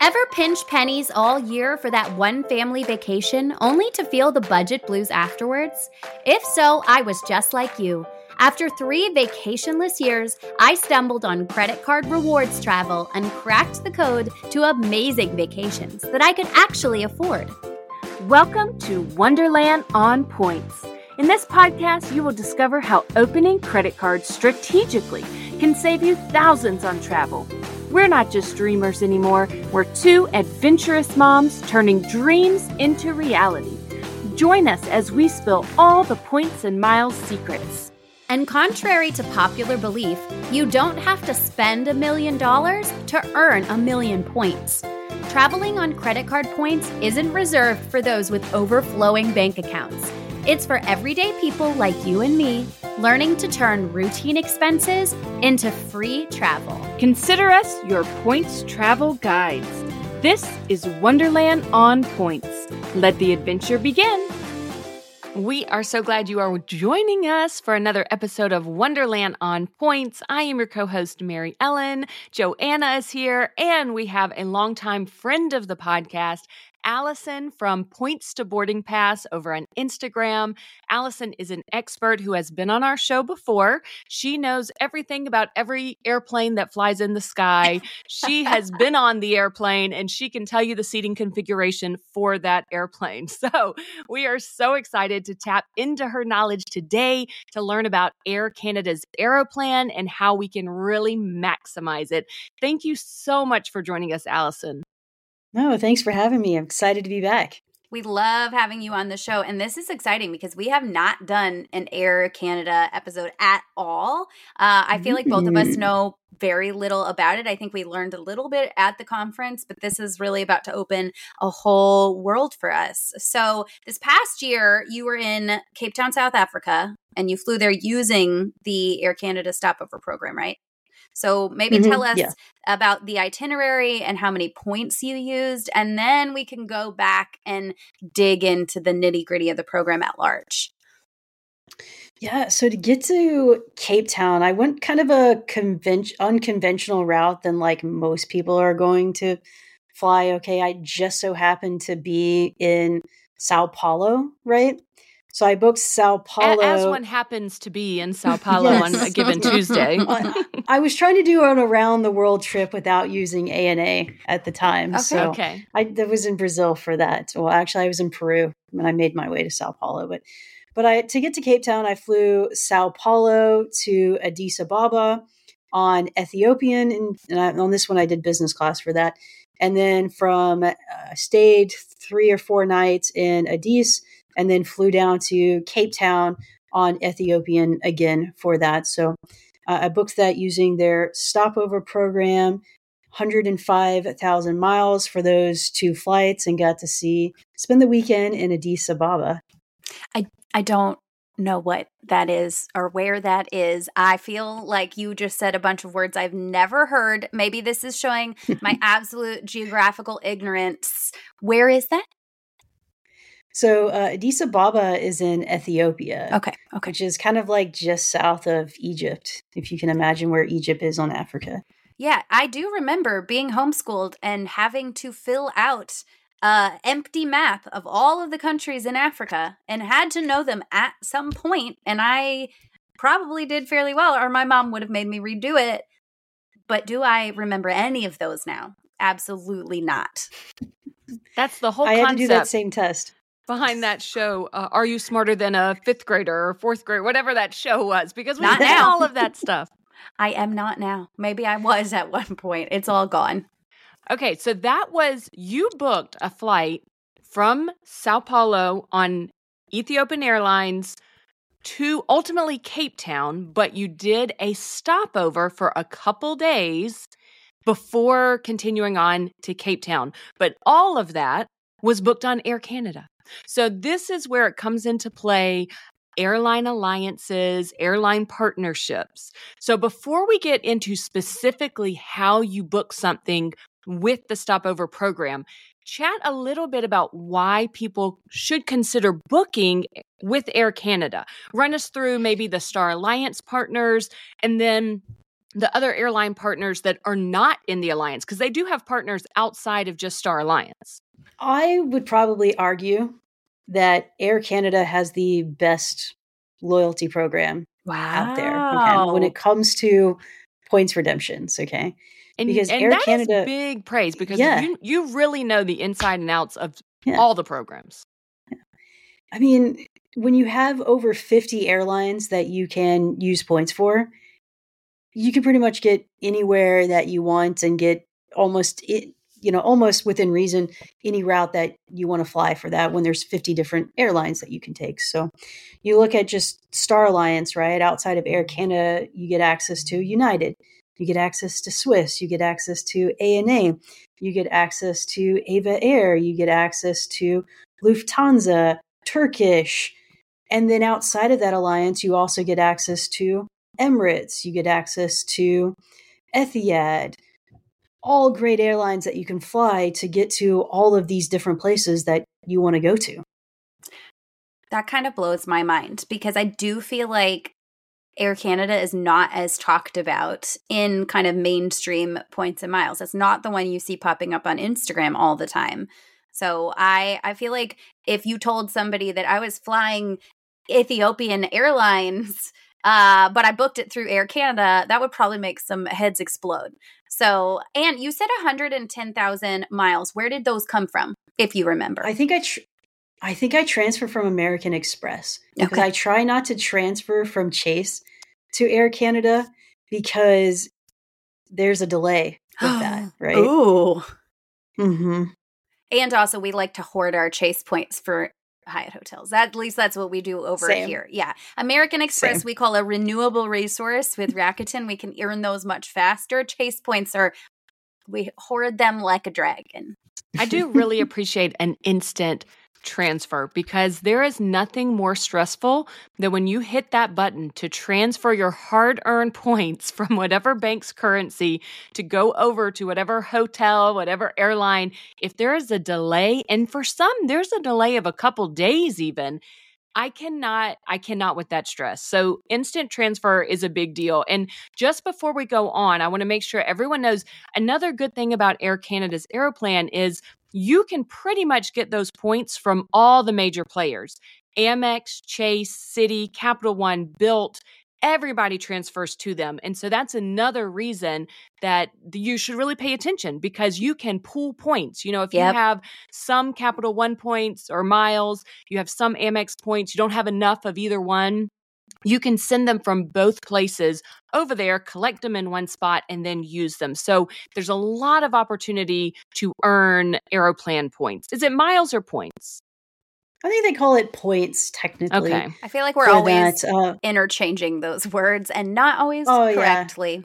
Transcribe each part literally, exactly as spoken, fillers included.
Ever pinch pennies all year for that one family vacation only to feel the budget blues afterwards? If so, I was just like you. After three vacationless years, I stumbled on credit card rewards travel and cracked the code to amazing vacations that I could actually afford. Welcome to Wonderland on Points. In this podcast, you will discover how opening credit cards strategically can save you thousands on travel. We're not just dreamers anymore. We're two adventurous moms turning dreams into reality. Join us as we spill all the points and miles secrets. And contrary to popular belief, you don't have to spend a million dollars to earn a million points. Traveling on credit card points isn't reserved for those with overflowing bank accounts. It's for everyday people like you and me, learning to turn routine expenses into free travel. Consider us your points travel guides. This is Wonderland on Points. Let the adventure begin. We are so glad you are joining us for another episode of Wonderland on Points. I am your co-host, Mary Ellen. Joanna is here, and we have a longtime friend of the podcast, Allison from Points to Boarding Pass over on Instagram. Allison is an expert who has been on our show before. She knows everything about every airplane that flies in the sky. She has been on the airplane and she can tell you the seating configuration for that airplane. So we are so excited to tap into her knowledge today to learn about Air Canada's Aeroplan and how we can really maximize it. Thank you so much for joining us, Allison. No, thanks for having me. I'm excited to be back. We love having you on the show. And this is exciting because we have not done an Air Canada episode at all. Uh, I feel like both of us know very little about it. I think we learned a little bit at the conference, but this is really about to open a whole world for us. So this past year, you were in Cape Town, South Africa, and you flew there using the Air Canada stopover program, right? So maybe mm-hmm, tell us yeah. about the itinerary and how many points you used, and then we can go back and dig into the nitty-gritty of the program at large. Yeah, so to get to Cape Town, I went kind of a conven- unconventional route than like most people are going to fly. Okay, I just so happened to be in Sao Paulo, right? So I booked Sao Paulo. As one happens to be in Sao Paulo yes. on a given Tuesday. I was trying to do an around the world trip without using A N A at the time. Okay. So okay. I, I was in Brazil for that. Well, actually, I was in Peru when I made my way to Sao Paulo. But but I to get to Cape Town, I flew Sao Paulo to Addis Ababa on Ethiopian. And, and I, on this one, I did business class for that. And then from uh, stayed three or four nights in Addis, and then flew down to Cape Town on Ethiopian again for that. So uh, I booked that using their stopover program, one hundred five thousand miles for those two flights, and got to see, spend the weekend in Addis Ababa. I, I don't know what that is or where that is. I feel like you just said a bunch of words I've never heard. Maybe this is showing my absolute geographical ignorance. Where is that? So uh, Addis Ababa is in Ethiopia, okay, okay, which is kind of like just south of Egypt, if you can imagine where Egypt is on Africa. Yeah, I do remember being homeschooled and having to fill out an empty map of all of the countries in Africa and had to know them at some point. And I probably did fairly well, or my mom would have made me redo it. But do I remember any of those now? Absolutely not. That's the whole I concept. had to do that same test. Behind that show, uh, Are You Smarter Than a Fifth Grader or Fourth Grader, whatever that show was, because we not did now. all of that stuff. I am not now. Maybe I was at one point. It's all gone. Okay, so that was, you booked a flight from Sao Paulo on Ethiopian Airlines to ultimately Cape Town, but you did a stopover for a couple days before continuing on to Cape Town. But all of that was booked on Air Canada. So this is where it comes into play, airline alliances, airline partnerships. So before we get into specifically how you book something with the stopover program, chat a little bit about why people should consider booking with Air Canada. Run us through maybe the Star Alliance partners, and then the other airline partners that are not in the alliance? Because they do have partners outside of just Star Alliance. I would probably argue that Air Canada has the best loyalty program Wow. out there. Okay, when it comes to points redemptions. Okay, And, because and Air that Canada, is big praise because yeah, you you really know the inside and outs of yeah. all the programs. I mean, when you have over fifty airlines that you can use points for, you can pretty much get anywhere that you want and get almost it, you know, almost within reason any route that you want to fly for that when there's fifty different airlines that you can take. So you look at just Star Alliance, right? Outside of Air Canada, you get access to United. You get access to Swiss. You get access to A N A. You get access to Ava Air. You get access to Lufthansa, Turkish. And then outside of that alliance, you also get access to Emirates. You get access to Etihad. All great airlines that you can fly to get to all of these different places that you want to go to. That kind of blows my mind because I do feel like Air Canada is not as talked about in kind of mainstream points and miles. It's not the one you see popping up on Instagram all the time. So I, I feel like if you told somebody that I was flying Ethiopian Airlines, uh, but I booked it through Air Canada, that would probably make some heads explode. So, and you said one hundred ten thousand miles. Where did those come from, if you remember? I think I tr- I think I transferred from American Express because Okay. I try not to transfer from Chase to Air Canada because there's a delay with that, right? Ooh. Mm-hmm. And also, we like to hoard our Chase points for Hyatt hotels. That, at least that's what we do over Same. here. Yeah. American Express, Same. we call a renewable resource with Rakuten. We can earn those much faster. Chase points are, we hoard them like a dragon. I do really appreciate an instant transfer because there is nothing more stressful than when you hit that button to transfer your hard-earned points from whatever bank's currency to go over to whatever hotel, whatever airline. If there is a delay, and for some, there's a delay of a couple days even, I cannot, I cannot with that stress. So instant transfer is a big deal. And just before we go on, I want to make sure everyone knows another good thing about Air Canada's Aeroplan is you can pretty much get those points from all the major players. Amex, Chase, Citi, Capital One, Bilt, everybody transfers to them. And so that's another reason that you should really pay attention because you can pool points. You know, if Yep. you have some Capital One points or miles, you have some Amex points, you don't have enough of either one, you can send them from both places over there, collect them in one spot, and then use them. So there's a lot of opportunity to earn Aeroplan points. Is it miles or points? I think they call it points technically. Okay. I feel like we're for always that, uh, interchanging those words and not always Oh, yeah. correctly.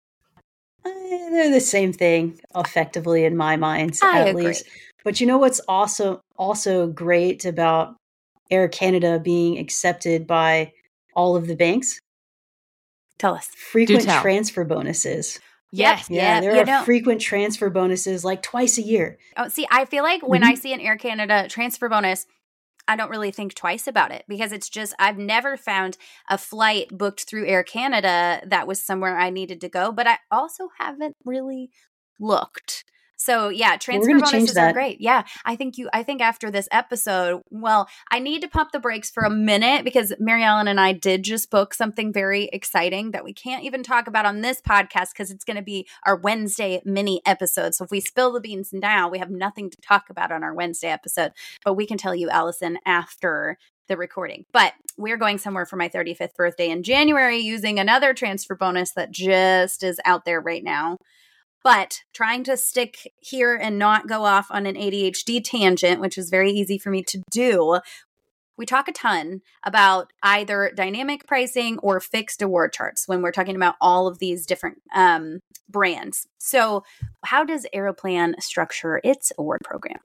uh, they're the same thing, effectively, in my mind, I at agree. least. But you know what's also also great about Air Canada being accepted by all of the banks? Tell us. Frequent tell. transfer bonuses. Yes. Yeah, Yeah, there you are know- frequent transfer bonuses like twice a year. Oh, see, I feel like when Mhm. I see an Air Canada transfer bonus, I don't really think twice about it because it's just, I've never found a flight booked through Air Canada that was somewhere I needed to go, but I also haven't really looked. So yeah, transfer gonna change bonuses are that. great. Yeah, I think you, I think after this episode, well, I need to pump the brakes for a minute because Mary Ellen and I did just book something very exciting that we can't even talk about on this podcast because it's going to be our Wednesday mini episode. So if we spill the beans now, we have nothing to talk about on our Wednesday episode, but we can tell you, Allison, after the recording. But we're going somewhere for my thirty-fifth birthday in January using another transfer bonus that just is out there right now. But trying to stick here and not go off on an A D H D tangent, which is very easy for me to do, we talk a ton about either dynamic pricing or fixed award charts when we're talking about all of these different um, brands. So how does Aeroplan structure its award program?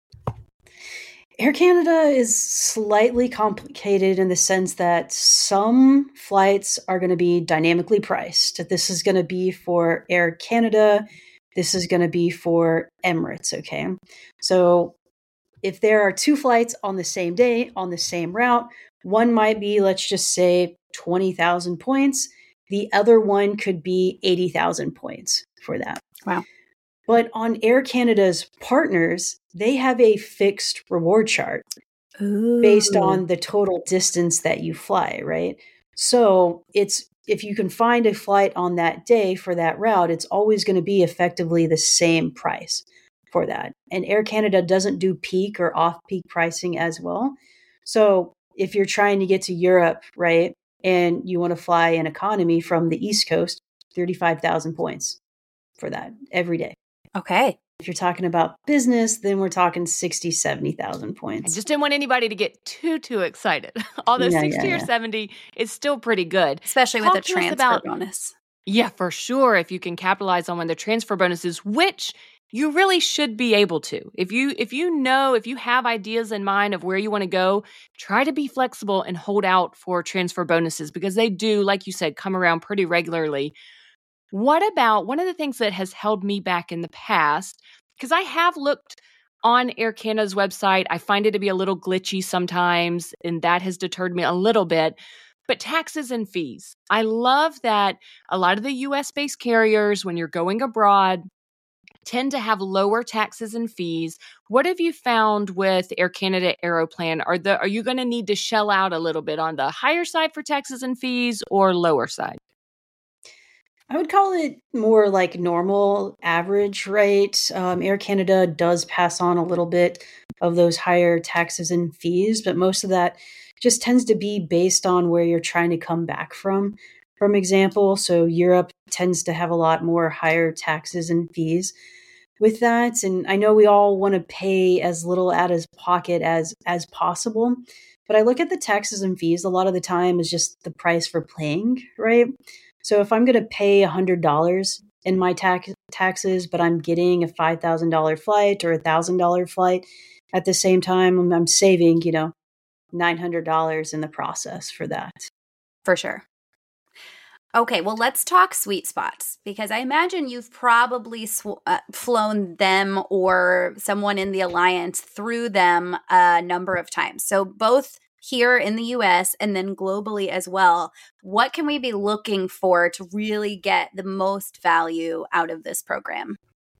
Air Canada is slightly complicated in the sense that some flights are going to be dynamically priced. This is going to be for Air Canada. This is going to be for Emirates, okay? So if there are two flights on the same day, on the same route, one might be, let's just say, twenty thousand points, The other one could be eighty thousand points for that. Wow. But on Air Canada's partners, they have a fixed reward chart Ooh. based on the total distance that you fly, right? So it's if you can find a flight on that day for that route, it's always going to be effectively the same price for that. And Air Canada doesn't do peak or off-peak pricing as well. So if you're trying to get to Europe, right, and you want to fly in economy from the East Coast, thirty-five thousand points for that every day. Okay. If you're talking about business, then we're talking sixty, seventy thousand points. I just didn't want anybody to get too, too excited. Although Yeah, sixty yeah, or yeah. seventy is still pretty good. Especially with Talk the to us transfer about- bonus. Yeah, for sure. If you can capitalize on one of the transfer bonuses, which you really should be able to. If you if you know, if you have ideas in mind of where you want to go, try to be flexible and hold out for transfer bonuses because they do, like you said, come around pretty regularly. What about one of the things that has held me back in the past, because I have looked on Air Canada's website, I find it to be a little glitchy sometimes, and that has deterred me a little bit. But taxes and fees. I love that a lot of the U S-based carriers, when you're going abroad, tend to have lower taxes and fees. What have you found with Air Canada Aeroplan? Are the are you going to need to shell out a little bit on the higher side for taxes and fees or lower side? I would call it more like normal average rate. Um, Air Canada does pass on a little bit of those higher taxes and fees, but most of that just tends to be based on where you're trying to come back from. From example, so Europe tends to have a lot more higher taxes and fees with that. And I know we all want to pay as little out of pocket as as possible, but I look at the taxes and fees a lot of the time is just the price for playing, right? So if I'm going to pay one hundred dollars in my tax taxes, but I'm getting a five thousand dollars flight or a one thousand dollars flight at the same time, I'm saving, you know, nine hundred dollars in the process for that. For sure. Okay, well, let's talk sweet spots because I imagine you've probably sw- uh, flown them or someone in the alliance through them a number of times. So both here in the U S and then globally as well. What can we be looking for to really get the most value out of this program?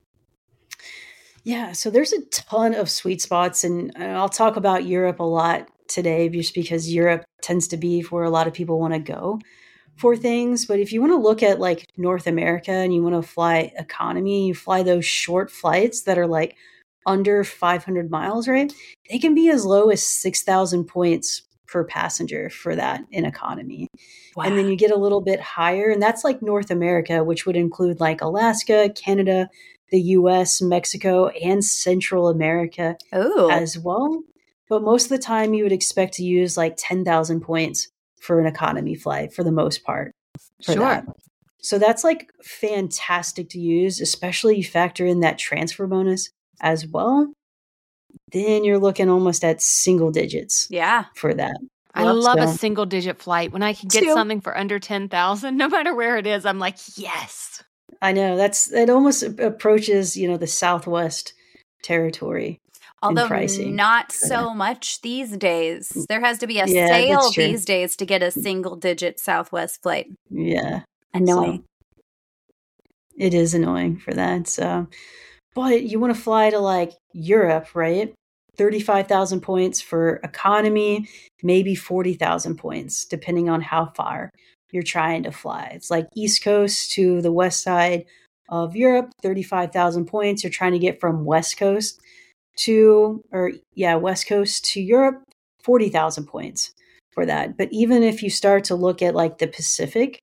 Yeah, so there's a ton of sweet spots, and I'll talk about Europe a lot today just because Europe tends to be where a lot of people want to go for things. But if you want to look at like North America and you want to fly economy, you fly those short flights that are like under five hundred miles, right? They can be as low as six thousand points per passenger for that in economy. Wow. And then you get a little bit higher, and that's like North America, which would include like Alaska, Canada, the U S, Mexico, and Central America Ooh. as well. But most of the time you would expect to use like ten thousand points for an economy flight for the most part. For Sure. that. So that's like fantastic to use, especially you factor in that transfer bonus as well. Then you're looking almost at single digits Yeah. for that. I love a So- single digit flight. When I can get Two. something for under ten thousand, no matter where it is, I'm like, yes. I know that's it almost approaches, you know, the Southwest territory. Although pricing not for so much these days. There has to be a Yeah, sale that's true. these days to get a single digit Southwest flight. Yeah. Annoying. So it is annoying for that. So, but you want to fly to like Europe, right? thirty-five thousand points for economy, maybe forty thousand points, depending on how far you're trying to fly. It's like East Coast to the west side of Europe, thirty-five thousand points. You're trying to get from West Coast to, or yeah, West Coast to Europe, forty thousand points for that. But even if you start to look at like the Pacific,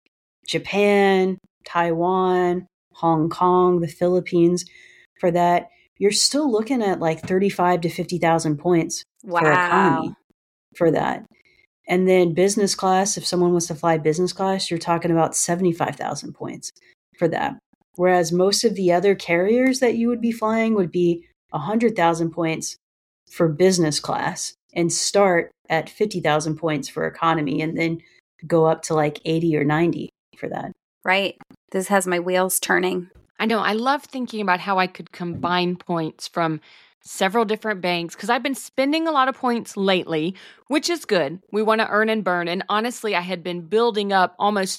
Japan, Taiwan, Hong Kong, the Philippines, for that, you're still looking at like thirty-five to fifty thousand points Wow. for economy for that. And then business class, if someone wants to fly business class, you're talking about seventy-five thousand points for that. Whereas most of the other carriers that you would be flying would be one hundred thousand points for business class and start at fifty thousand points for economy and then go up to like eighty or ninety for that. Right. This has my wheels turning. I know. I love thinking about how I could combine points from several different banks because I've been spending a lot of points lately, which is good. We want to earn and burn. And honestly, I had been building up almost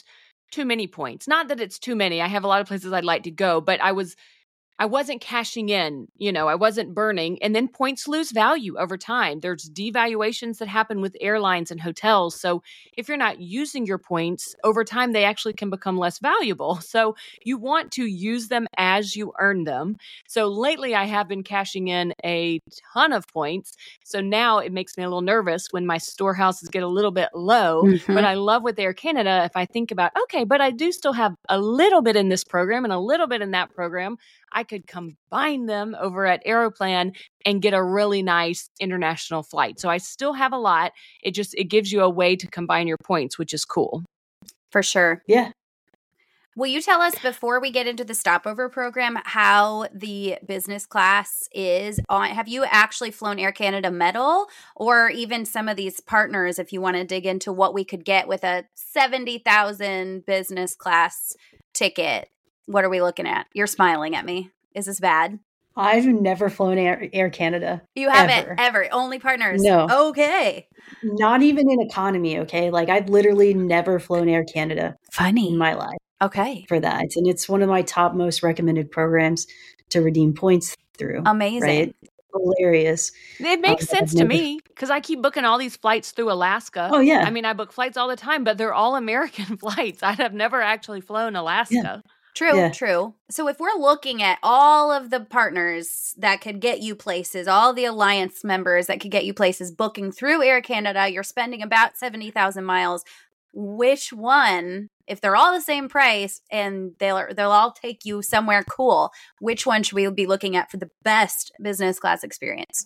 too many points. Not that it's too many. I have a lot of places I'd like to go, but I was I wasn't cashing in, you know, I wasn't burning. And then points lose value over time. There's devaluations that happen with airlines and hotels. So if you're not using your points over time, they actually can become less valuable. So you want to use them as you earn them. So lately I have been cashing in a ton of points. So now it makes me a little nervous when my storehouses get a little bit low. Mm-hmm. But I love with Air Canada, if I think about, okay, but I do still have a little bit in this program and a little bit in that program, I could combine them over at Aeroplan and get a really nice international flight. So I still have a lot. It just, it gives you a way to combine your points, which is cool. For sure. Yeah. Will you tell us before we get into the stopover program how the business class is on? Have you actually flown Air Canada Metal, or even some of these partners, if you want to dig into what we could get with a seventy thousand business class ticket? What are we looking at? You're smiling at me. Is this bad? I've never flown Air, Air Canada. You haven't ever. ever. Only partners. No. Okay. Not even in economy. Okay. Like I've literally never flown Air Canada. Funny. In my life. Okay. For that. And it's one of my top most recommended programs to redeem points through. Amazing. Right? Hilarious. It makes um, sense to never... me because I keep booking all these flights through Alaska. Oh, yeah. I mean, I book flights all the time, but they're all American flights. I have never actually flown Alaska. Yeah. True, yeah. true. So if we're looking at all of the partners that could get you places, all the alliance members that could get you places booking through Air Canada, you're spending about seventy thousand miles. Which one, if they're all the same price and they'll they'll all take you somewhere cool, which one should we be looking at for the best business class experience?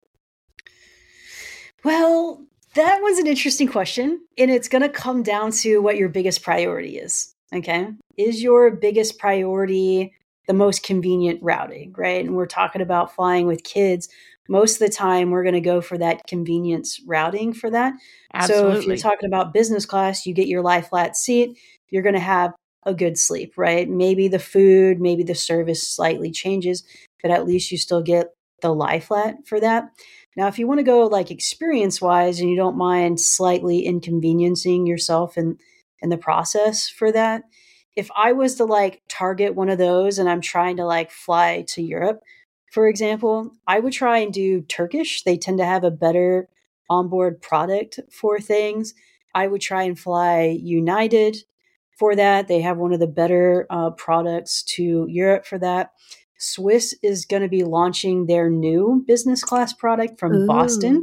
Well, that was an interesting question. And it's going to come down to what your biggest priority is. Okay. Is your biggest priority the most convenient routing, right? And we're talking about flying with kids. Most of the time, we're going to go for that convenience routing for that. Absolutely. So if you're talking about business class, you get your lie flat seat, you're going to have a good sleep, right? Maybe the food, maybe the service slightly changes, but at least you still get the lie flat for that. Now, if you want to go like experience wise and you don't mind slightly inconveniencing yourself in, in the process for that, if I was to like target one of those and I'm trying to like fly to Europe, for example, I would try and do Turkish. They tend to have a better onboard product for things. I would try and fly United for that. They have one of the better uh, products to Europe for that. Swiss is going to be launching their new business class product from Ooh. Boston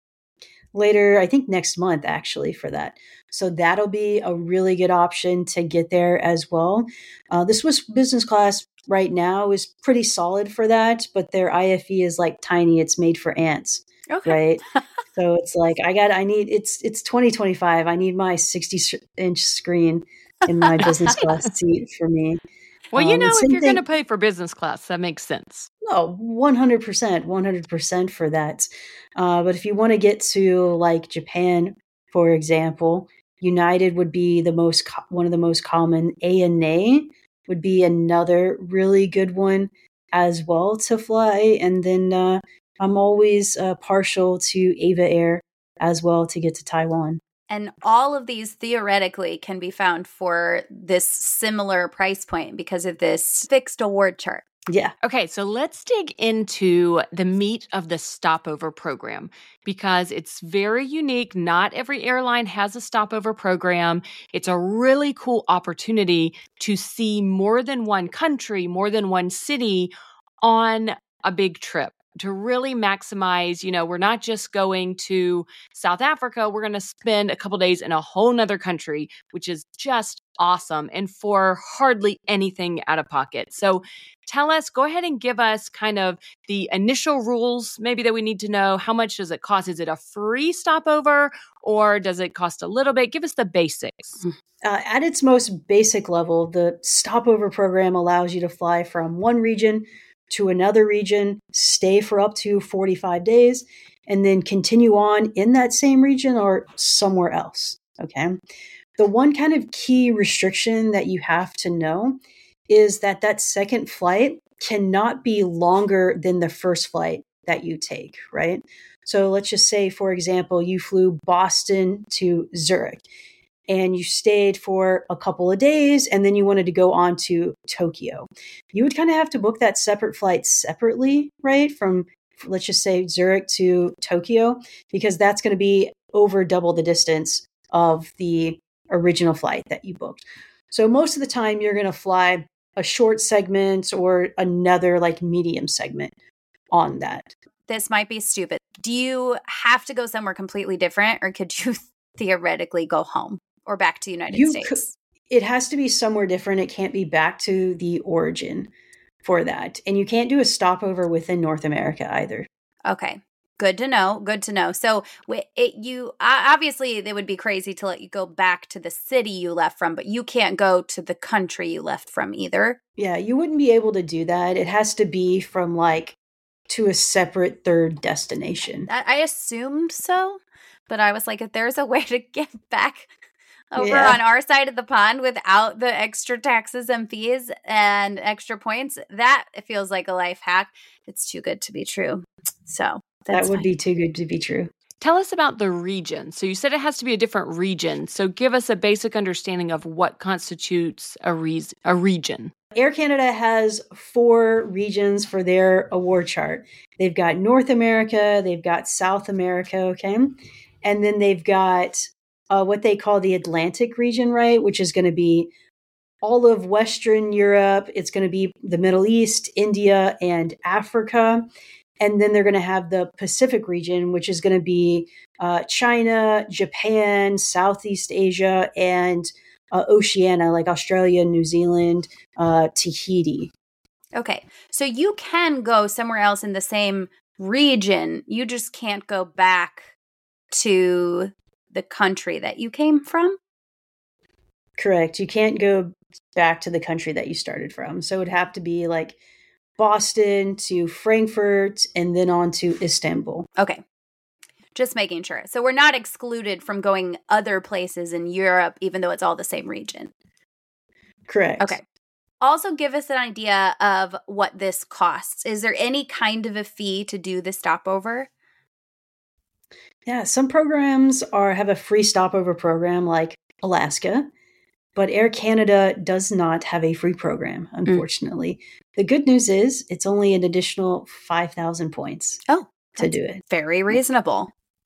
later, I think next month actually for that. So that'll be a really good option to get there as well. Uh, the Swiss business class right now is pretty solid for that, but their I F E is like tiny. It's made for ants, okay. right? So it's like, I got, I need, it's, it's twenty twenty-five. I need my sixty inch screen in my business class seat for me. Well, you Um, know, and if same you're going to thing- pay for business class, that makes sense. No, one hundred percent, one hundred percent for that. Uh, but if you want to get to like Japan, for example, United would be the most, co- one of the most common. A N A would be another really good one as well to fly. And then uh, I'm always uh, partial to Ava Air as well to get to Taiwan. And all of these theoretically can be found for this similar price point because of this fixed award chart. Yeah. Okay, so let's dig into the meat of the stopover program because it's very unique. Not every airline has a stopover program. It's a really cool opportunity to see more than one country, more than one city on a big trip. To really maximize, you know, we're not just going to South Africa, we're going to spend a couple days in a whole nother country, which is just awesome and for hardly anything out of pocket. So tell us, go ahead and give us kind of the initial rules maybe that we need to know. How much does it cost? Is it a free stopover or does it cost a little bit? Give us the basics. Uh, at its most basic level, the stopover program allows you to fly from one region to another region, stay for up to forty-five days, and then continue on in that same region or somewhere else. Okay. The one kind of key restriction that you have to know is that that second flight cannot be longer than the first flight that you take, right? So let's just say, for example, you flew Boston to Zurich. and you stayed for a couple of days and then you wanted to go on to Tokyo. You would kind of have to book that separate flight separately, right? From, let's just say, Zurich to Tokyo, because that's going to be over double the distance of the original flight that you booked. So most of the time you're going to fly a short segment or another like medium segment on that. This might be stupid. Do you have to go somewhere completely different, or could you theoretically go home or back to the United You States? could, it has to be somewhere different. It can't be back to the origin for that. And you can't do a stopover within North America either. Okay. Good to know. Good to know. So it, you obviously, it would be crazy to let you go back to the city you left from, but you can't go to the country you left from either. Yeah, you wouldn't be able to do that. It has to be from like to a separate third destination. I, I assumed so, but I was like, if there's a way to get back over Yeah. on our side of the pond without the extra taxes and fees and extra points, that feels like a life hack. It's too good to be true. So that's that would fine. be too good to be true. Tell us about the region. So you said it has to be a different region. So give us a basic understanding of what constitutes a, re- a region. Air Canada has four regions for their award chart. They've got North America, they've got South America, okay? And then they've got uh, what they call the Atlantic region, right? Which is going to be all of Western Europe. It's going to be the Middle East, India, and Africa. And then they're going to have the Pacific region, which is going to be uh, China, Japan, Southeast Asia, and uh, Oceania, like Australia, New Zealand, uh, Tahiti. Okay. So you can go somewhere else in the same region. You just can't go back to the country that you came from? Correct. You can't go back to the country that you started from. So it would have to be like Boston to Frankfurt and then on to Istanbul. Okay. Just making sure. So we're not excluded from going other places in Europe, even though it's all the same region. Correct. Okay. Also give us an idea of what this costs. Is there any kind of a fee to do the stopover? Yeah, some programs are have a free stopover program like Alaska, but Air Canada does not have a free program, unfortunately. Mm. The good news is it's only an additional five thousand points oh, to do it. Very reasonable.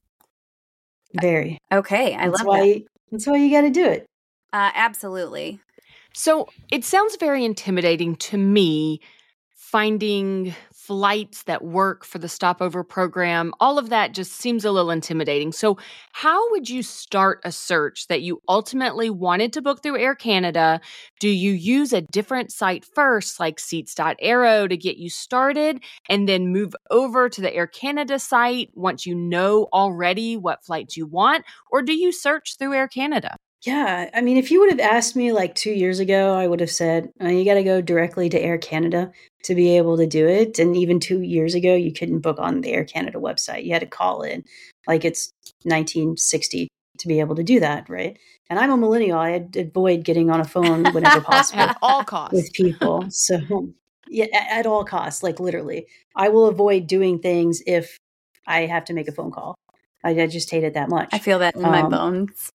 Very. Okay, I that's love why, that. That's why you got to do it. Uh, absolutely. So it sounds very intimidating to me, finding flights that work for the stopover program. All of that just seems a little intimidating. So how would you start a search that you ultimately wanted to book through Air Canada? Do you use a different site first, like seats dot aero, to get you started, and then move over to the Air Canada site once you know already what flights you want? Or do you search through Air Canada? Yeah. I mean, if you would have asked me like two years ago, I would have said, oh, you got to go directly to Air Canada to be able to do it. And even two years ago, you couldn't book on the Air Canada website. You had to call in like it's nineteen sixty to be able to do that, right? And I'm a millennial. I avoid getting on a phone whenever possible. At all costs. With people. So yeah, at, at all costs, like literally. I will avoid doing things if I have to make a phone call. I, I just hate it that much. I feel that in um, my bones.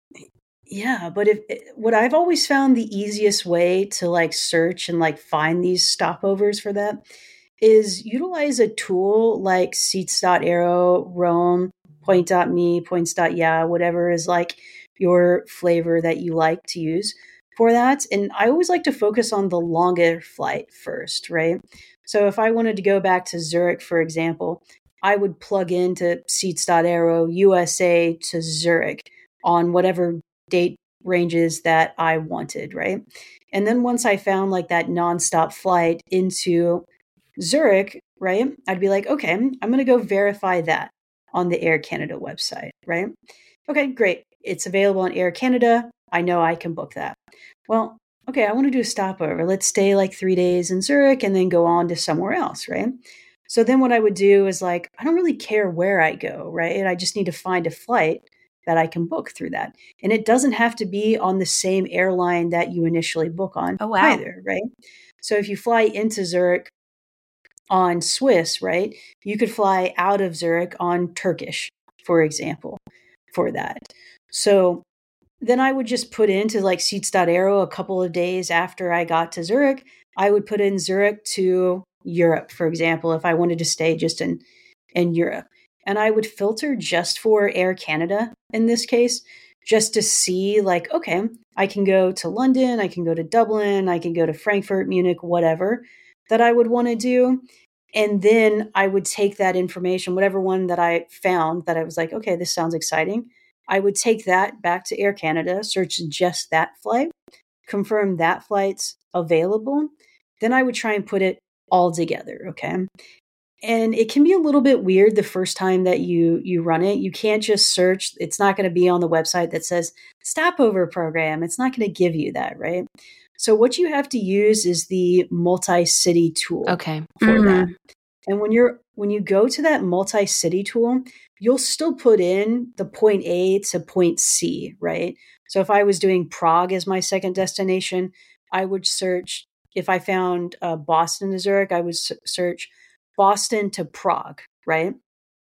Yeah, but if what I've always found the easiest way to like search and like find these stopovers for that is utilize a tool like seats dot aero, Roam, point dot me, points dot yeah, whatever is like your flavor that you like to use for that. And I always like to focus on the longer flight first, right? So if I wanted to go back to Zurich, for example, I would plug into seats dot aero U S A to Zurich on whatever date ranges that I wanted, right? And then once I found like that nonstop flight into Zurich, right, I'd be like, okay, I'm going to go verify that on the Air Canada website, right? Okay, great. It's available on Air Canada. I know I can book that. Well, okay, I want to do a stopover. Let's stay like three days in Zurich and then go on to somewhere else, right? So then what I would do is like, I don't really care where I go, right? I just need to find a flight that I can book through that. And it doesn't have to be on the same airline that you initially book on oh, wow. either, right? So if you fly into Zurich on Swiss, right, you could fly out of Zurich on Turkish, for example, for that. So then I would just put into like Seats.aero a couple of days after I got to Zurich. I would put in Zurich to Europe, for example, if I wanted to stay just in, in Europe. And I would filter just for Air Canada in this case, just to see like, okay, I can go to London, I can go to Dublin, I can go to Frankfurt, Munich, whatever that I would want to do. And then I would take that information, whatever one that I found that I was like, okay, this sounds exciting. I would take that back to Air Canada, search just that flight, confirm that flight's available. Then I would try and put it all together. Okay. And it can be a little bit weird the first time that you you run it. You can't just search. It's not going to be on the website that says stopover program. It's not going to give you that, right? So what you have to use is the multi-city tool okay. for Mm-hmm. that. And when you're when you go to that multi-city tool, you'll still put in the point A to point C, right? So if I was doing Prague as my second destination, I would search. If I found uh, Boston to Zurich, I would s- search Boston to Prague, right?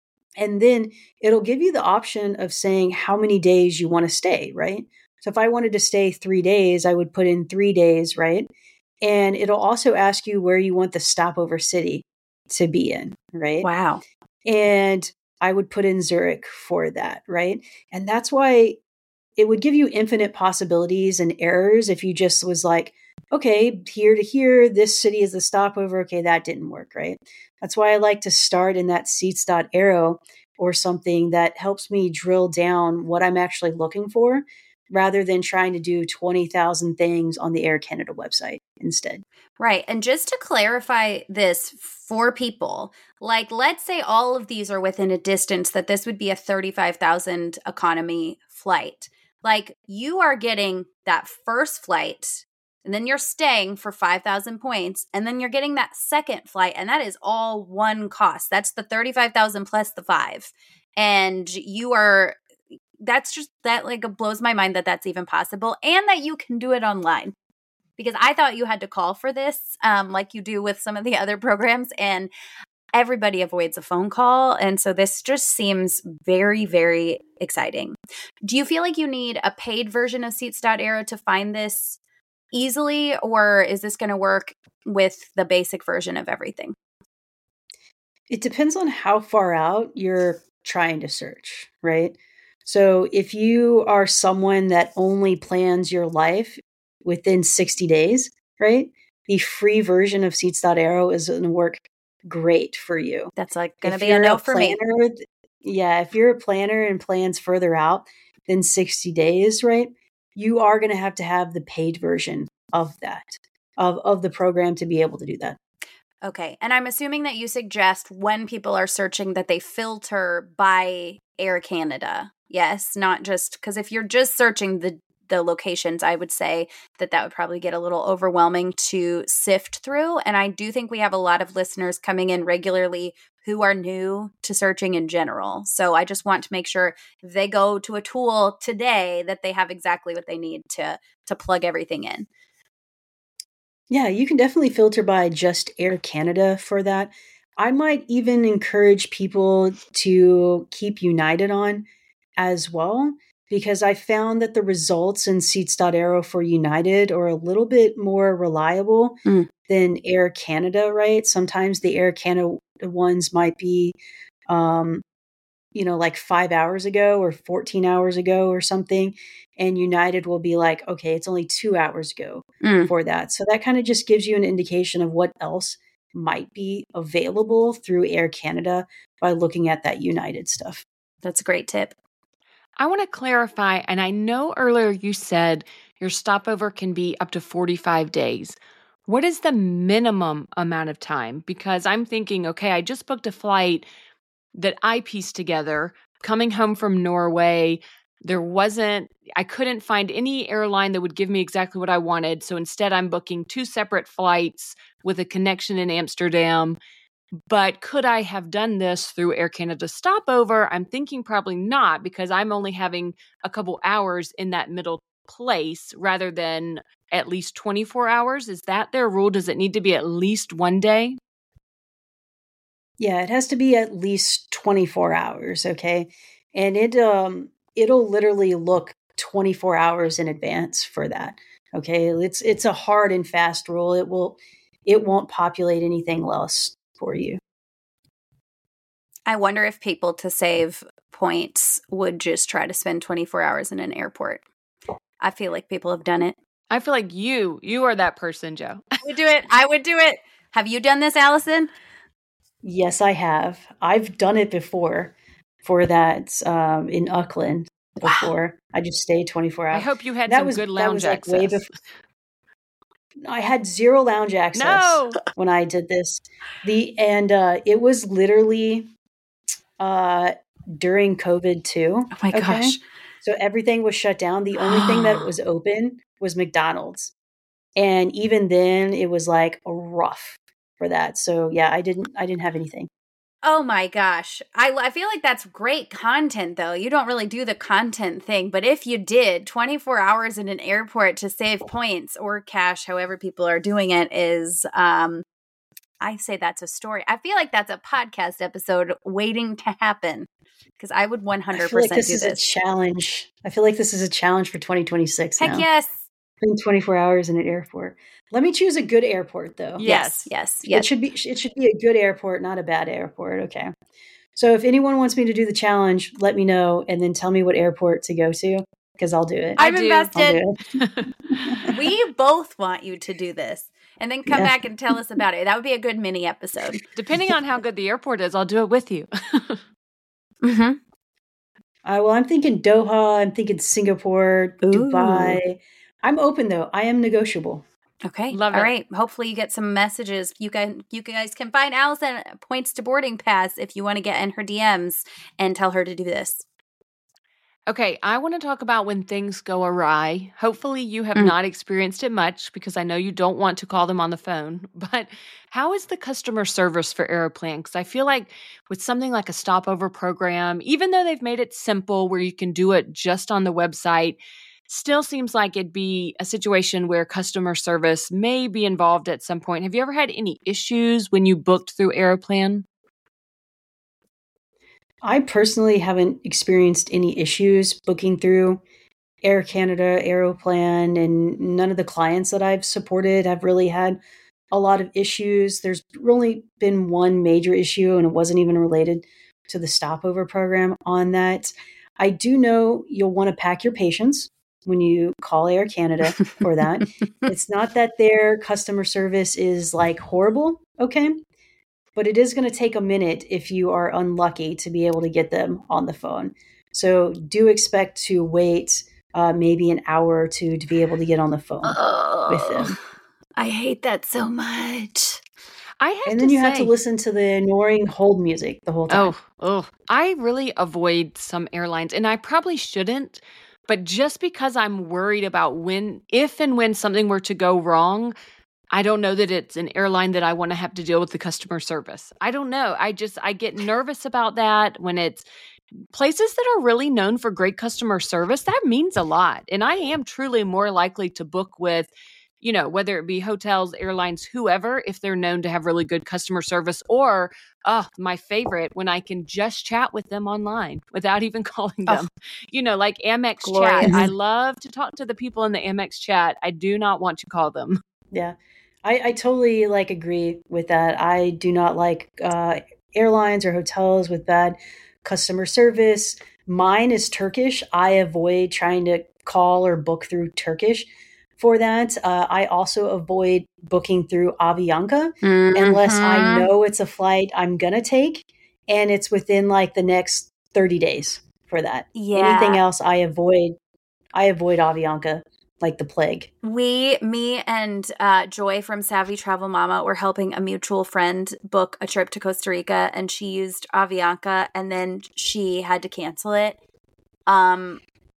And then it'll give you the option of saying how many days you want to stay, right? So if I wanted to stay three days, I would put in three days, right? And it'll also ask you where you want the stopover city to be in, right? Wow. And I would put in Zurich for that, right? And that's why it would give you infinite possibilities and errors if you just was like, okay, here to here, this city is the stopover. Okay, that didn't work, right? That's why I like to start in that Seats.aero or something that helps me drill down what I'm actually looking for rather than trying to do twenty thousand things on the Air Canada website instead. Right. And just to clarify this for people, like let's say all of these are within a distance that this would be a thirty-five thousand economy flight. Like you are getting that first flight and then you're staying for five thousand points and then you're getting that second flight and that is all one cost. That's the thirty-five thousand plus the five. And you are that's just that like it blows my mind that that's even possible and that you can do it online. Because I thought you had to call for this, um, like you do with some of the other programs, and everybody avoids a phone call. And so this just seems very, very exciting. Do you feel like you need a paid version of Seats.aero to find this easily, or is this going to work with the basic version of everything? It depends on how far out you're trying to search, right? So if you are someone that only plans your life within sixty days, right? The free version of Seats.aero is going to work great for you. That's like going to If be a you're no a for me. planner, yeah, if you're a planner and plans further out than sixty days, right? You are going to have to have the paid version of that, of, of the program to be able to do that. Okay. And I'm assuming that you suggest when people are searching that they filter by Air Canada. Yes, not just because if you're just searching the the locations, I would say that that would probably get a little overwhelming to sift through. And I do think we have a lot of listeners coming in regularly who are new to searching in general. So I just want to make sure if they go to a tool today that they have exactly what they need to to plug everything in. Yeah, you can definitely filter by just Air Canada for that. I might even encourage people to keep United on as well, because I found that the results in Seats.aero for United are a little bit more reliable Mm. than Air Canada, right? Sometimes the Air Canada ones might be, um, you know, like five hours ago or fourteen hours ago or something. And United will be like, okay, it's only two hours ago Mm. for that. So that kind of just gives you an indication of what else might be available through Air Canada by looking at that United stuff. That's a great tip. I want to clarify, and I know earlier you said your stopover can be up to forty-five days. What is the minimum amount of time? Because I'm thinking, okay, I just booked a flight that I pieced together coming home from Norway. There wasn't, I couldn't find any airline that would give me exactly what I wanted. So instead, I'm booking two separate flights with a connection in Amsterdam. But could I have done this through Air Canada stopover? I'm thinking probably not, because I'm only having a couple hours in that middle place rather than at least twenty-four hours. Is that their rule? Does it need to be at least one day? Yeah, it has to be at least twenty-four hours, okay? And it um it'll literally look twenty-four hours in advance for that. Okay. It's, it's a hard and fast rule. It will, it won't populate anything else for you. I wonder if people to save points would just try to spend twenty-four hours in an airport. I feel like people have done it. I feel like you, you are that person, Jo. I would do it. I would do it. Have you done this, Allison? Yes, I have. I've done it before for that um, in Auckland before. Wow. I just stayed twenty-four hours. I hope you had that some was, good lounge that was like access. Way before, I had zero lounge access no! when I did this. The And uh, it was literally uh, during COVID too. Oh my okay? gosh. So everything was shut down. The only thing that was open was McDonald's. And even then it was like rough for that. So yeah, I didn't, I didn't have anything. Oh my gosh. I, I feel like that's great content though. You don't really do the content thing, but if you did twenty-four hours in an airport to save points or cash, however people are doing it is, um, I say that's a story. I feel like that's a podcast episode waiting to happen because I would one hundred percent I feel like this do is this. a challenge. I feel like this is a challenge for twenty twenty-six. Heck now. yes. twenty-four hours in an airport. Let me choose a good airport though. Yes, yes, yes. It should be it should be a good airport, not a bad airport. Okay. So if anyone wants me to do the challenge, let me know and then tell me what airport to go to because I'll do it. I'm I invested. it. We both want you to do this. And then come Yeah. back and tell us about it. That would be a good mini episode. Depending on how good the airport is, I'll do it with you. Mm-hmm. Uh, well, I'm thinking Doha. I'm thinking Singapore, Ooh. Dubai. I'm open though. I am negotiable. Okay. Love All it. right. Hopefully you get some messages. You can you guys can find Allison at Points to Boarding Pass if you want to get in her D Ms and tell her to do this. Okay, I want to talk about when things go awry. Hopefully you have Mm. not experienced it much because I know you don't want to call them on the phone. But how is the customer service for Aeroplan? Because I feel like with something like a stopover program, even though they've made it simple where you can do it just on the website, still seems like it'd be a situation where customer service may be involved at some point. Have you ever had any issues when you booked through Aeroplan? I personally haven't experienced any issues booking through Air Canada, Aeroplan, and none of the clients that I've supported have really had a lot of issues. There's only been one major issue, and it wasn't even related to the stopover program on that. I do know you'll want to pack your patience when you call Air Canada for that. It's not that their customer service is like horrible, okay? But it is going to take a minute if you are unlucky to be able to get them on the phone. So do expect to wait uh, maybe an hour or two to be able to get on the phone Oh, with them. I hate that so much. I have And to then you say, have to listen to the annoying hold music the whole time. Oh, oh, I really avoid some airlines, and I probably shouldn't. But just because I'm worried about when, if and when something were to go wrong, I don't know that it's an airline that I want to have to deal with the customer service. I don't know. I just, I get nervous about that when it's places that are really known for great customer service. That means a lot. And I am truly more likely to book with, you know, whether it be hotels, airlines, whoever, if they're known to have really good customer service, or, oh, my favorite, when I can just chat with them online without even calling them. Oh, you know, like Amex glorious. Chat. I love to talk to the people in the Amex Chat. I do not want to call them. Yeah. I, I totally like agree with that. I do not like uh, airlines or hotels with bad customer service. Mine is Turkish. I avoid trying to call or book through Turkish for that. Uh, I also avoid booking through Avianca mm-hmm. unless I know it's a flight I'm going to take and it's within like the next thirty days for that. Yeah. Anything else I avoid, I avoid Avianca like the plague. We, me and uh, Joy from Savvy Travel Mama were helping a mutual friend book a trip to Costa Rica, and she used Avianca, and then she had to cancel it. Um,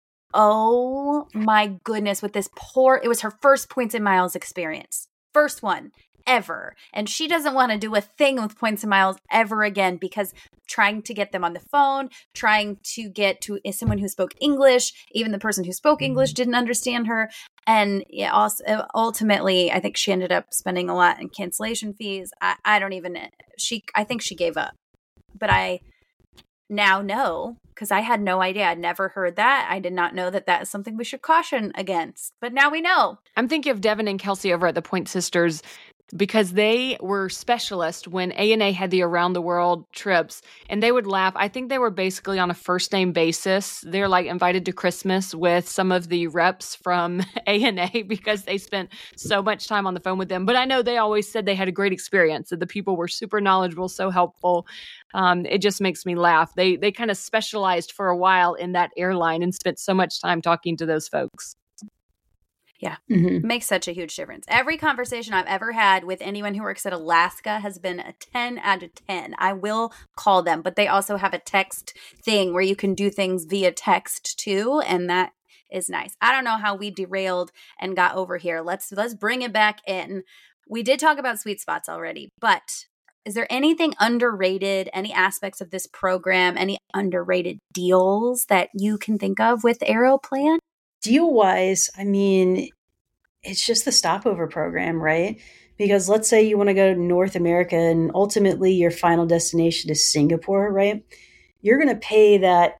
oh my goodness, with this poor, it was her first points and miles experience. First one ever. And she doesn't want to do a thing with points and miles ever again because trying to get them on the phone, trying to get to someone who spoke English, even the person who spoke English didn't understand her. And yeah, also, ultimately, I think she ended up spending a lot in cancellation fees. I, I don't even, she, I think she gave up. But I, now know, because I had no idea. I'd never heard that. I did not know that that is something we should caution against. But now we know. I'm thinking of Devin and Kelsey over at the Point Sisters, because they were specialists when A N A had the around the world trips, and they would laugh. I think they were basically on a first name basis. They're like invited to Christmas with some of the reps from A N A because they spent so much time on the phone with them. But I know they always said they had a great experience, that the people were super knowledgeable, so helpful. Um, it just makes me laugh. They they kind of specialized for a while in that airline and spent so much time talking to those folks. Yeah, mm-hmm. Makes such a huge difference. Every conversation I've ever had with anyone who works at Alaska has been a ten out of ten. I will call them, but they also have a text thing where you can do things via text too, and that is nice. I don't know how we derailed and got over here. Let's let's bring it back in. We did talk about sweet spots already, but is there anything underrated, any aspects of this program, any underrated deals that you can think of with Aeroplan? Deal-wise, I mean, it's just the stopover program, right? Because let's say you want to go to North America and ultimately your final destination is Singapore, right? You're going to pay that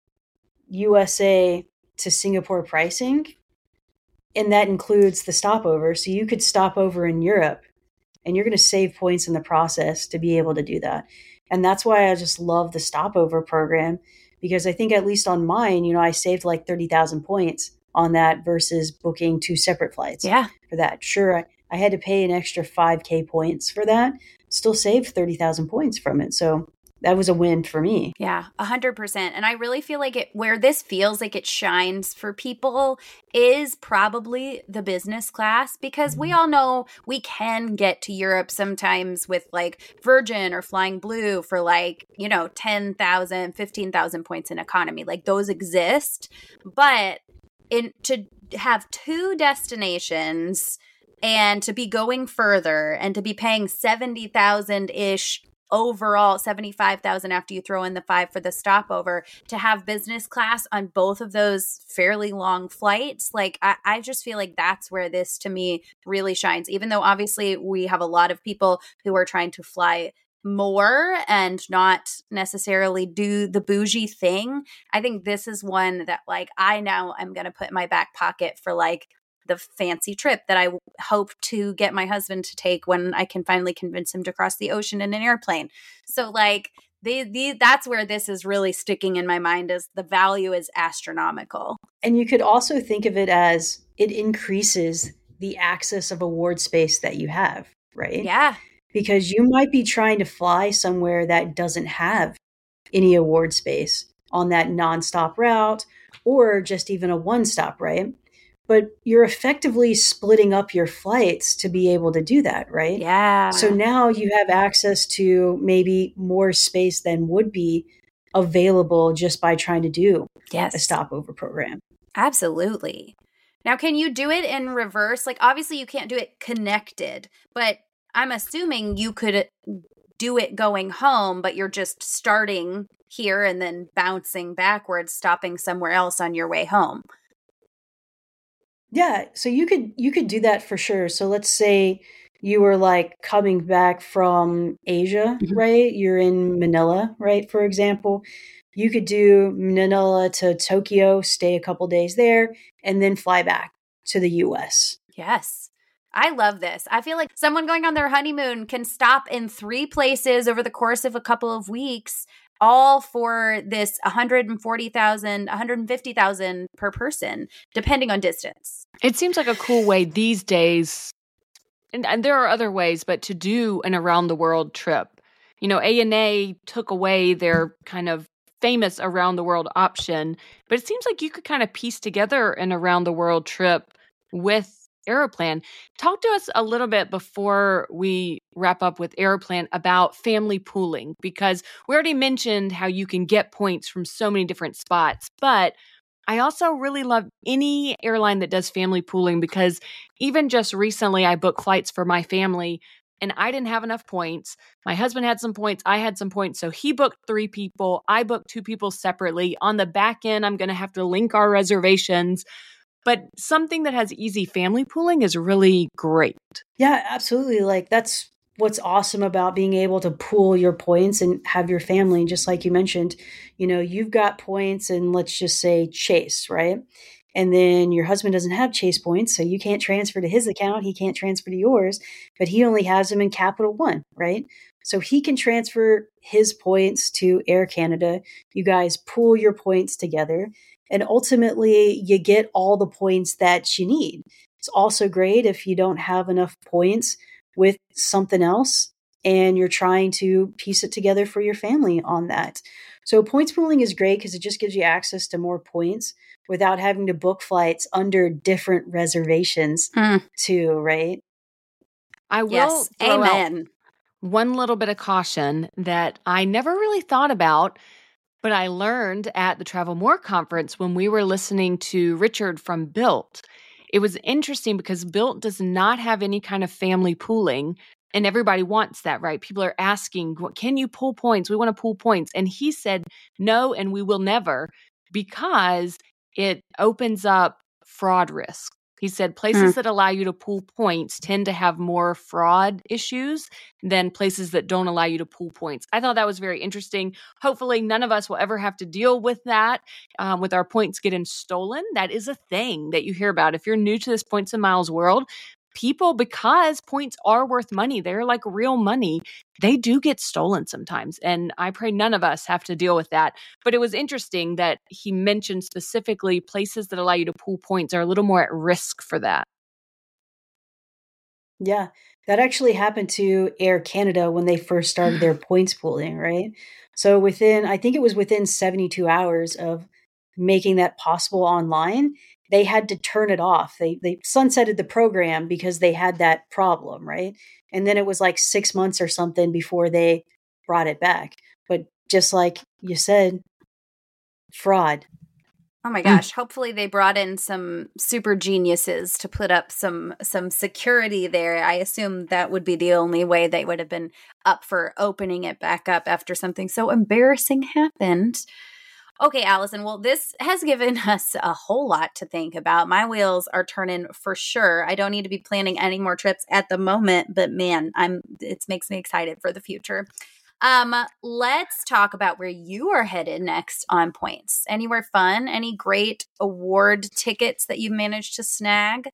U S A to Singapore pricing, and that includes the stopover. So you could stop over in Europe, and you're going to save points in the process to be able to do that. And that's why I just love the stopover program, because I think at least on mine, you know, I saved like thirty thousand points on that versus booking two separate flights yeah. for that. Sure, I, I had to pay an extra five K points for that, still saved thirty thousand points from it. So that was a win for me. Yeah, one hundred percent. And I really feel like it, where this feels like it shines for people is probably the business class, because we all know we can get to Europe sometimes with like Virgin or Flying Blue for like, you know, ten thousand, fifteen thousand points in economy. Like those exist. But in to have two destinations and to be going further and to be paying seventy thousand-ish overall, seventy-five thousand after you throw in the five for the stopover, to have business class on both of those fairly long flights. Like, I, I just feel like that's where this to me really shines, even though obviously we have a lot of people who are trying to fly more and not necessarily do the bougie thing. I think this is one that like I now am going to put in my back pocket for like the fancy trip that I hope to get my husband to take when I can finally convince him to cross the ocean in an airplane. So like they, they, that's where this is really sticking in my mind, is the value is astronomical. And you could also think of it as it increases the access of award space that you have, right? Yeah. Because you might be trying to fly somewhere that doesn't have any award space on that nonstop route, or just even a one-stop, right? But you're effectively splitting up your flights to be able to do that, right? Yeah. So now you have access to maybe more space than would be available just by trying to do yes. a stopover program. Absolutely. Now, can you do it in reverse? Like, obviously you can't do it connected, but I'm assuming you could do it going home, but you're just starting here and then bouncing backwards, stopping somewhere else on your way home. Yeah, so you could you could do that for sure. So let's say you were like coming back from Asia, mm-hmm. right? You're in Manila, right? For example, you could do Manila to Tokyo, stay a couple days there, and then fly back to the U S. Yes. I love this. I feel like someone going on their honeymoon can stop in three places over the course of a couple of weeks, all for this one hundred forty thousand, one hundred fifty thousand per person, depending on distance. It seems like a cool way these days, and, and there are other ways, but to do an around the world trip. You know, A N A took away their kind of famous around the world option, but it seems like you could kind of piece together an around the world trip with Aeroplan. Talk to us a little bit before we wrap up with Aeroplan about family pooling, because we already mentioned how you can get points from so many different spots, but I also really love any airline that does family pooling, because even just recently I booked flights for my family and I didn't have enough points. My husband had some points. I had some points. So he booked three people. I booked two people separately. On the back end, I'm going to have to link our reservations. But something that has easy family pooling is really great. Yeah, absolutely. Like that's what's awesome about being able to pool your points and have your family, just like you mentioned, you know, you've got points and let's just say Chase, right? And then your husband doesn't have Chase points, so you can't transfer to his account. He can't transfer to yours, but he only has them in Capital One, right? So he can transfer his points to Air Canada. You guys pool your points together, and ultimately you get all the points that you need. It's also great if you don't have enough points with something else and you're trying to piece it together for your family on that. So points pooling is great because it just gives you access to more points without having to book flights under different reservations mm. too, right? I will yes, throw amen. out one little bit of caution that I never really thought about, but I learned at the Travel More conference when we were listening to Richard from Bilt. It was interesting because Bilt does not have any kind of family pooling, and everybody wants that, right? People are asking, can you pool points? We want to pool points. And he said, no, and we will never, because it opens up fraud risk. He said places mm. that allow you to pool points tend to have more fraud issues than places that don't allow you to pool points. I thought that was very interesting. Hopefully none of us will ever have to deal with that, um, with our points getting stolen. That is a thing that you hear about. If you're new to this Points and Miles world, people, because points are worth money, they're like real money, they do get stolen sometimes. And I pray none of us have to deal with that. But it was interesting that he mentioned specifically places that allow you to pool points are a little more at risk for that. Yeah, that actually happened to Air Canada when they first started their points pooling, right? So within, I think it was within seventy-two hours of making that possible online, they had to turn it off. They they sunsetted the program because they had that problem, right? And then it was like six months or something before they brought it back. But just like you said, fraud. Oh my gosh, mm. hopefully they brought in some super geniuses to put up some some security there. I assume that would be the only way they would have been up for opening it back up after something so embarrassing happened. Okay, Allison, well, this has given us a whole lot to think about. My wheels are turning for sure. I don't need to be planning any more trips at the moment, but man, I'm it makes me excited for the future. Um, let's talk about where you are headed next on points. Anywhere fun? Any great award tickets that you've managed to snag?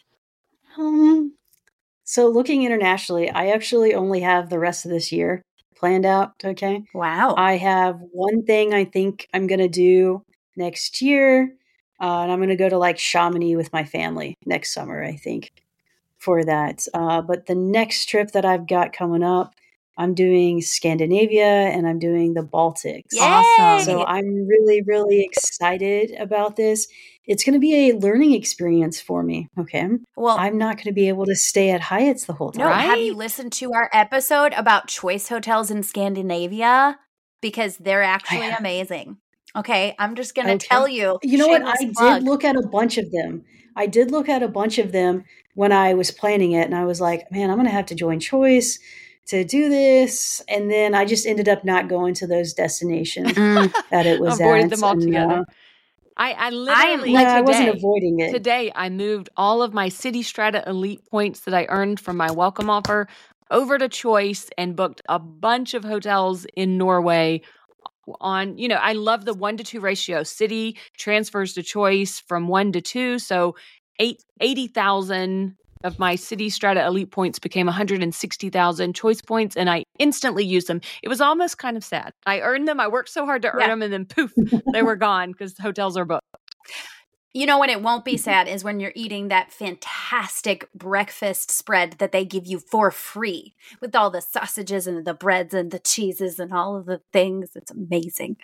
Um, so looking internationally, I actually only have the rest of this year planned out. Okay. Wow. I have one thing I think I'm going to do next year. Uh, and I'm going to go to like Chamonix with my family next summer, I think, for that. Uh, but the next trip that I've got coming up, I'm doing Scandinavia and I'm doing the Baltics. Yay! Awesome. So I'm really, really excited about this. It's going to be a learning experience for me. Okay. Well, I'm not going to be able to stay at Hyatt's the whole time. No, right? Have you listened to our episode about choice hotels in Scandinavia? Because they're actually amazing. Okay. I'm just going to okay. tell you. You know what? I plug. did look at a bunch of them. I did look at a bunch of them when I was planning it. And I was like, man, I'm going to have to join Choice to do this. And then I just ended up not going to those destinations that it was Avoided at. them altogether. And, uh, I, I literally, I, like no, today, I wasn't avoiding it. Today, I moved all of my City Strata Elite points that I earned from my welcome offer over to Choice and booked a bunch of hotels in Norway on, you know, I love the one to two ratio. City transfers to Choice from one to two. So eight, eighty thousand of my City Strata Elite points became one hundred sixty thousand Choice points, and I instantly used them. It was almost kind of sad. I earned them. I worked so hard to earn yeah. them, and then poof, they were gone because hotels are booked. You know when it won't be sad is when you're eating that fantastic breakfast spread that they give you for free with all the sausages and the breads and the cheeses and all of the things. It's amazing.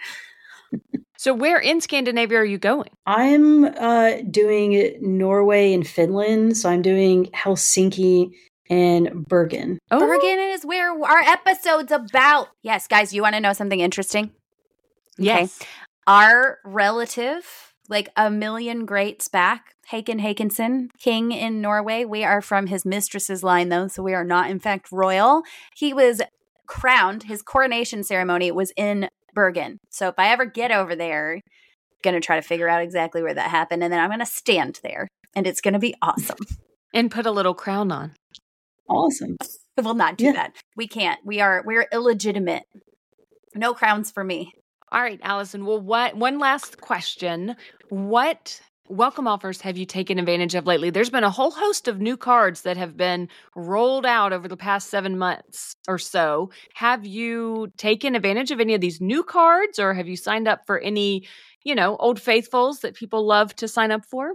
So where in Scandinavia are you going? I'm uh, doing Norway and Finland. So I'm doing Helsinki and Bergen. Oh. Bergen is where our episode's about. Yes, guys, you want to know something interesting? Yes. Okay. Our relative, like a million greats back, Haakon Haakonsen, king in Norway. We are from his mistress's line, though, so we are not, in fact, royal. He was crowned. His coronation ceremony was in Bergen. So if I ever get over there, I'm going to try to figure out exactly where that happened. And then I'm going to stand there and it's going to be awesome. And put a little crown on. Awesome. will not do Yeah. that. We can't. We are we're illegitimate. No crowns for me. All right, Allison. Well, what one last question. What welcome offers have you taken advantage of lately? There's been a whole host of new cards that have been rolled out over the past seven months or so. Have you taken advantage of any of these new cards, or have you signed up for any, you know, old faithfuls that people love to sign up for?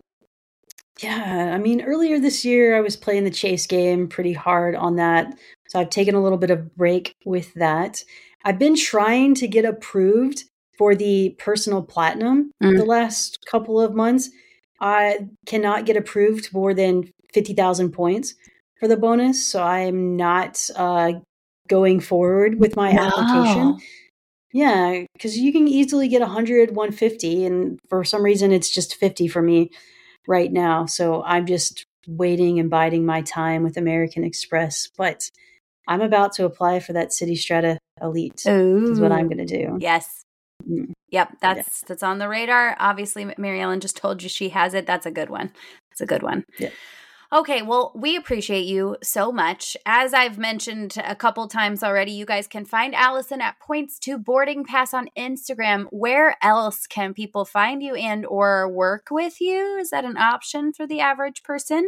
Yeah, I mean, earlier this year, I was playing the chase game pretty hard on that. So I've taken a little bit of break with that. I've been trying to get approved for the personal platinum Mm. the last couple of months. I cannot get approved more than fifty thousand points for the bonus. So I'm not uh, going forward with my application. No. Yeah, because you can easily get one hundred, one fifty. And for some reason, it's just fifty for me right now. So I'm just waiting and biding my time with American Express. But I'm about to apply for that City Strata Elite. Ooh. Is what I'm going to do. Yes. Mm. Yep, that's that's on the radar. Obviously, Mary Ellen just told you she has it. That's a good one. It's a good one. Yeah. Okay, well, we appreciate you so much. As I've mentioned a couple times already, you guys can find Allison at Points to Boarding Pass on Instagram. Where else can people find you and or work with you? Is that an option for the average person?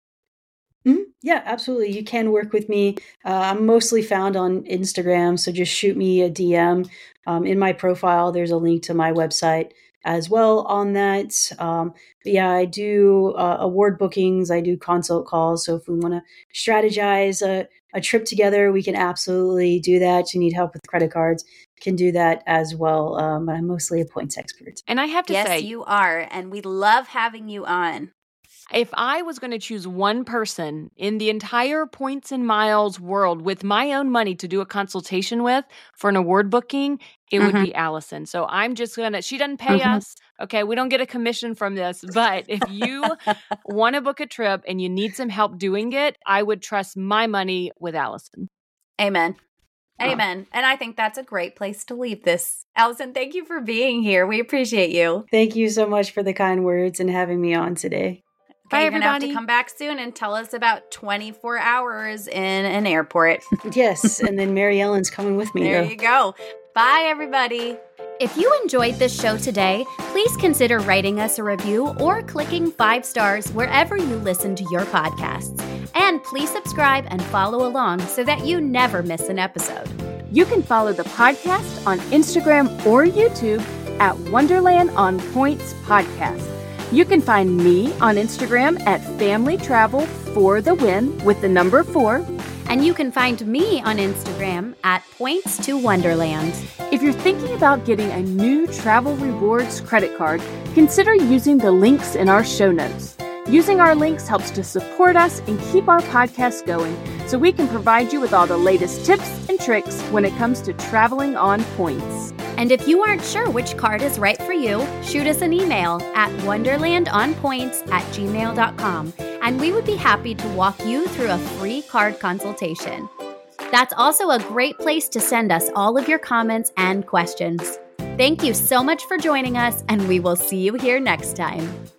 Mm-hmm. Yeah, absolutely. You can work with me. Uh, I'm mostly found on Instagram, so just shoot me a D M. Um, in my profile, there's a link to my website as well on that. Um, but yeah, I do uh, award bookings. I do consult calls. So if we want to strategize a, a trip together, we can absolutely do that. You need help with credit cards, can do that as well. Um, but I'm mostly a points expert. And I have to yes, say, you are, and we love having you on. if I was going to choose one person in the entire Points and Miles world with my own money to do a consultation with for an award booking, it Mhm. would be Allison. So I'm just going to, she doesn't pay Mhm. us. Okay. We don't get a commission from this. But if you want to book a trip and you need some help doing it, I would trust my money with Allison. Amen. Oh. Amen. And I think that's a great place to leave this. Allison, thank you for being here. We appreciate you. Thank you so much for the kind words and having me on today. Okay, Bye, you're going to have to everybody. come back soon and tell us about twenty-four hours in an airport. Yes, and then Mary Ellen's coming with me. There though. you go. Bye, everybody. If you enjoyed this show today, please consider writing us a review or clicking five stars wherever you listen to your podcasts. And please subscribe and follow along so that you never miss an episode. You can follow the podcast on Instagram or YouTube at Wonderland on Points Podcast. You can find me on Instagram at Family Travel for the Win with the number four. And you can find me on Instagram at Points to Wonderland. If you're thinking about getting a new Travel Rewards credit card, consider using the links in our show notes. Using our links helps to support us and keep our podcast going so we can provide you with all the latest tips and tricks when it comes to traveling on points. And if you aren't sure which card is right for you, shoot us an email at wonderlandonpoints at gmail dot com, and we would be happy to walk you through a free card consultation. That's also a great place to send us all of your comments and questions. Thank you so much for joining us, and we will see you here next time.